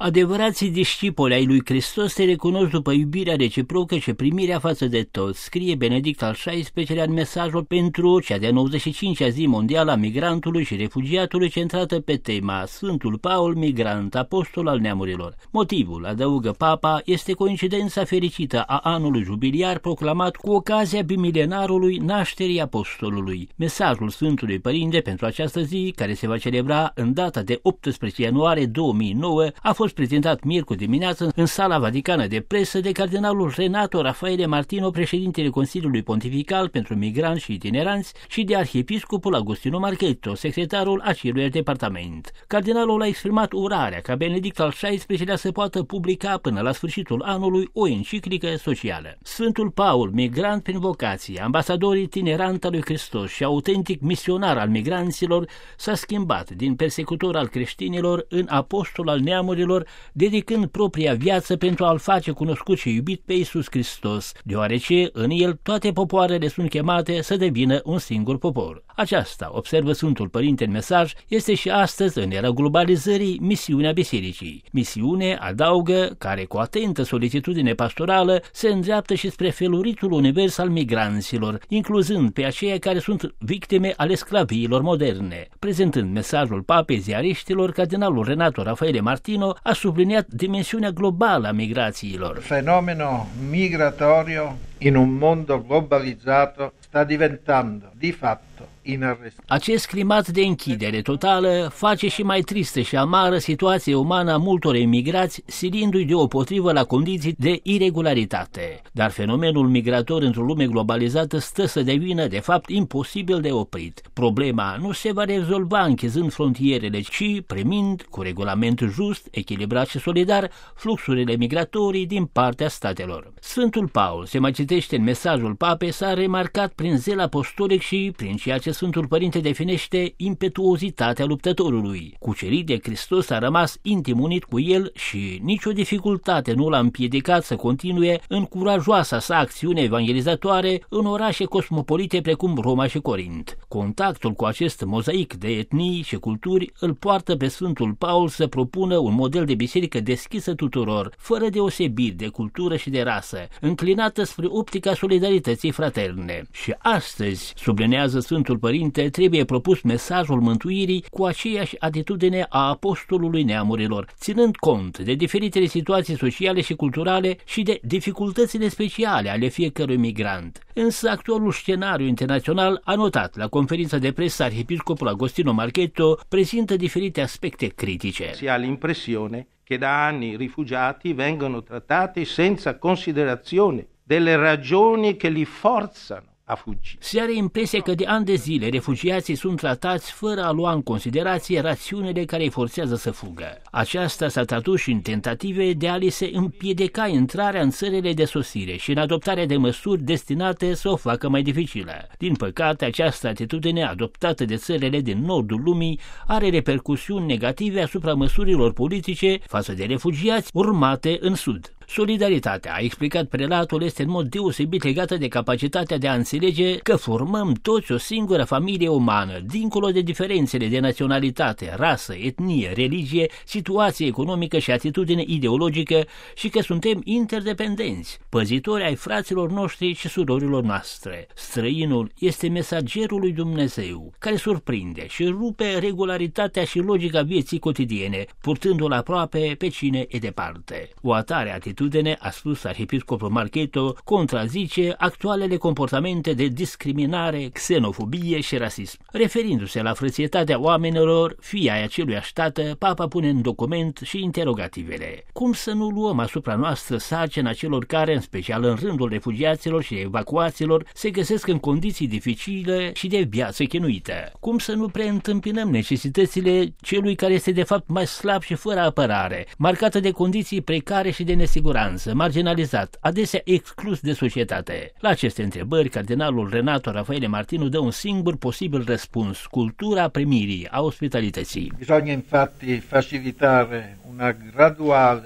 Adevărații discipoli ai lui Hristos se recunosc după iubirea reciprocă și primirea față de toți, scrie Benedict al XVI-lea în mesajul pentru cea de 95-a zi mondială a migrantului și refugiatului, centrată pe tema Sfântul Paul, migrant, apostol al neamurilor. Motivul, adăugă Papa, este coincidența fericită a anului jubiliar proclamat cu ocazia bimilenarului nașterii apostolului. Mesajul Sfântului Părinte pentru această zi, care se va celebra în data de 18 ianuarie 2009, a fost prezentat miercuri dimineață în sala Vaticană de presă de cardinalul Renato Raffaele Martino, președintele Consiliului Pontifical pentru Migranți și Itineranți, și de arhiepiscopul Agostino Marchetto, secretarul acelui departament. Cardinalul a exprimat urarea ca Benedict al XVI-lea să poată publica până la sfârșitul anului o enciclică socială. Sfântul Paul, migrant prin vocație, ambasador itinerant al lui Hristos și autentic misionar al migranților, s-a schimbat din persecutor al creștinilor în apostol al neamurilor, dedicând propria viață pentru a-L face cunoscut și iubit pe Iisus Hristos, deoarece în El toate popoarele sunt chemate să devină un singur popor. Aceasta, observă Sfântul Părinte în mesaj, este și astăzi, în era globalizării, misiunea Bisericii. Misiune, adaugă, care cu atentă solicitudine pastorală se îndreaptă și spre feluritul univers al migranților, incluzând pe aceia care sunt victime ale sclaviilor moderne. Prezentând mesajul papei ziariștilor, cardinalul Renato Raffaele Martino a subliniat dimensiunea globală a migrațiilor. Fenomeno migratorio in un mondo globalizzato sta diventando di fatto inarrestabile. Acest climat de închidere totală face și mai tristă și amară situația umană a multor emigrați, silindu-i deopotrivă la condiții de iregularitate. Dar fenomenul migrator într-o lume globalizată stă să devină, de fapt, imposibil de oprit. Problema nu se va rezolva închizând frontierele, ci primind, cu regulament just, echilibrat și solidar, fluxurile migratorii din partea statelor. Sfântul Paul, se mai citește în mesajul papei, s-a remarcat prin zel apostolic și prin ceea ce Sfântul Părinte definește impetuozitatea luptătorului. Cucerit de Hristos, a rămas intim unit cu el și nicio dificultate nu l-a împiedicat să continue în curajoasa sa acțiune evangelizatoare în orașe cosmopolite precum Roma și Corint. Contactul cu acest mozaic de etnii și culturi îl poartă pe Sfântul Paul să propună un model de biserică deschisă tuturor, fără deosebiri de cultură și de rasă, înclinată spre optica solidarității fraterne. Și astăzi, sublinează Sfântul Părinte, trebuie propus mesajul mântuirii cu aceeași atitudine a apostolului neamurilor, ținând cont de diferitele situații sociale și culturale și de dificultățile speciale ale fiecărui migrant. Însă actualul scenariu internațional, anotat la conferința de presă arhiepiscopul Agostino Marchetto, prezintă diferite aspecte critice. Si ha l'impressione che da anni i rifugiati vengono trattati senza considerazione delle ragioni che li forzano a fuggire. Se are impresia că de ani de zile refugiații sunt tratați fără a lua în considerație rațiunile care îi forțează să fugă. Aceasta s-a tradus și în tentative de a li se împiedica intrarea în țările de sosire și în adoptarea de măsuri destinate să o facă mai dificilă. Din păcate, această atitudine adoptată de țările din nordul lumii are repercusiuni negative asupra măsurilor politice față de refugiați urmate în sud. Solidaritatea, a explicat prelatul, este în mod deosebit legată de capacitatea de a înțelege că formăm toți o singură familie umană, dincolo de diferențele de naționalitate, rasă, etnie, religie, situație economică și atitudine ideologică și că suntem interdependenți, păzitori ai fraților noștri și surorilor noastre. Străinul este mesagerul lui Dumnezeu, care surprinde și rupe regularitatea și logica vieții cotidiene, purtându-l aproape pe cine e departe. O atare atitudine, a spus arhiepiscopul Marchetto, contrazice actualele comportamente de discriminare, xenofobie și rasism. Referindu-se la frățietatea oamenilor, fie ai aceluiași stat, Papa pune în document și interogativele. Cum să nu luăm asupra noastră sarcina celor care, în special în rândul refugiaților și evacuaților, se găsesc în condiții dificile și de viață chinuită? Cum să nu preîntâmpinăm necesitățile celui care este de fapt mai slab și fără apărare, marcată de condiții precare și de nesiguranță, marginalizat, adesea exclus de societate? La aceste întrebări, cardinalul Renato Raffaele Martino dă un singur posibil răspuns: cultura primirii, a ospitalității. Bisogna infatti facilitare una graduale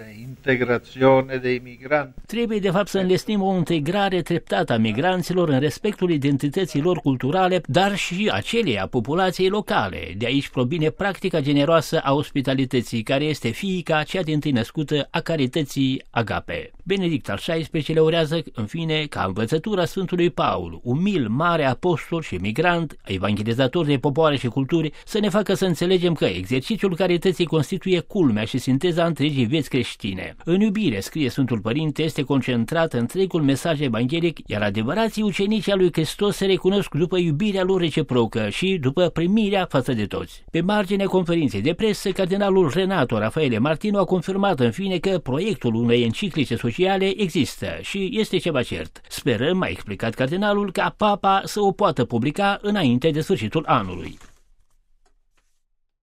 integrazione dei migranti. Trebuie de fapt să înlesnim o integrare treptată a migranților în respectul identității lor culturale, dar și acelei a populației locale. De aici provine practica generoasă a ospitalității, care este fiica cea dintâi născută a carității Agape. Benedict al XVI-lea urează, în fine, ca învățătura Sfântului Paul, umil, mare apostol și migrant, evangelizator de popoare și culturi, să ne facă să înțelegem că exercițiul carității constituie culmea și sinteza întregii vieți creștine. În iubire, scrie Sfântul Părinte, este concentrat întregul mesaj evanghelic, iar adevărații ucenici al lui Hristos se recunosc după iubirea lor reciprocă și după primirea față de toți. Pe marginea conferinței de presă, cardinalul Renato Raffaele Martino a confirmat în fine că proiectul unei enciclice sociale există și este ceva cert. Sperăm, a explicat cardinalul, ca Papa să o poată publica înainte de sfârșitul anului.